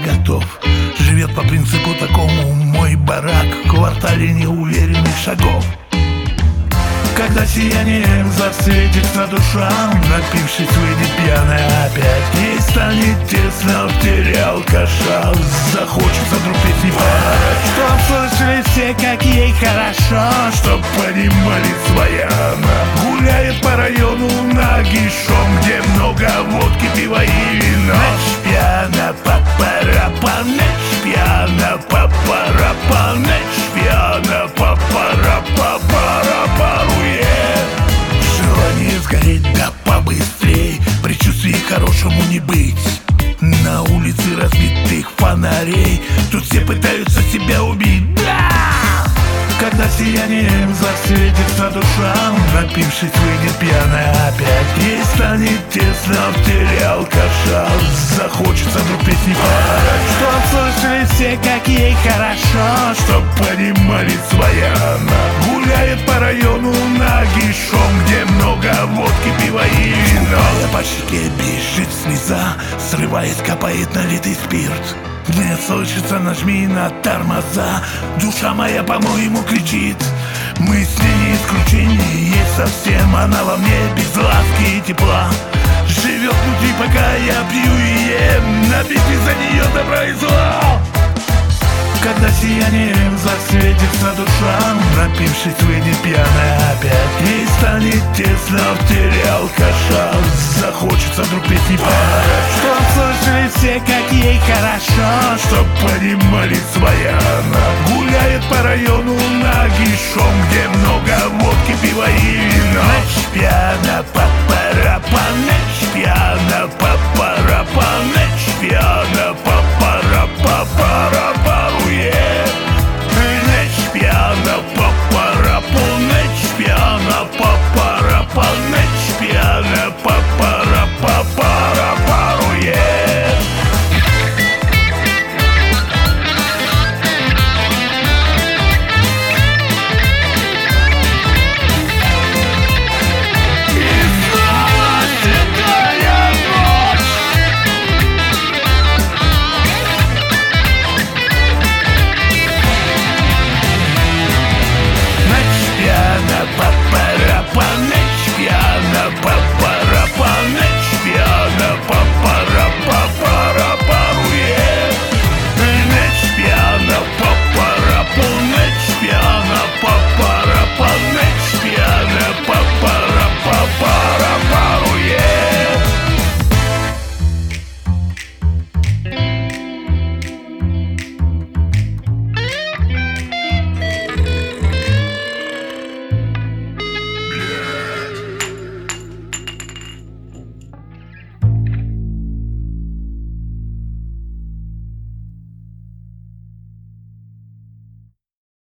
готов. Живет по принципу такому мой барак в квартале неуверенных шагов. Когда сиянием засветится душа, напившись, выйдет пьяная опять. Ей станет тесно в теле алкаша, захочется вдруг песни пать. Чтоб слышали все, как ей хорошо, чтоб понимали, своя она гуляет по району нагишом, где много водки, пива и вина. Нэш пьяна, папарапа, нэш пьяна, папарапа, нэш пьяна, папарапа, парапаруе. Желание сгореть да побыстрей, предчувствий хорошему не быть. На улице разбитых фонарей тут все пытаются себя убить. Да! Когда сиянием засветится душа, напившись, выйдет пьяная опять. Ей станет тесно в теле алкаша, захочется вдруг песни пать. Чтоб слышали все, как ей хорошо, чтоб понимали, своя она гуляет по району нагишом, где много водки, пива и вина. По щеке бежит слеза, срываясь, капает налитый спирт. Мне слышится, нажми на тормоза, душа моя, по-моему, кричит. Мы с ней не исключение, есть совсем она во мне, без ласки и тепла. Живет внутри, пока я пью и ем, напить из-за нее добра и зла. Когда сиянием засветится душа, напившись, выйдет пьяная опять. Ей станет тесно в теле алкаша, захочется вдруг песни пать. Чтоб слышали все, как ей хорошо, чтоб понимали, своя она гуляет по району нагишом, где много водки, пива и вина. Нэш пьяна,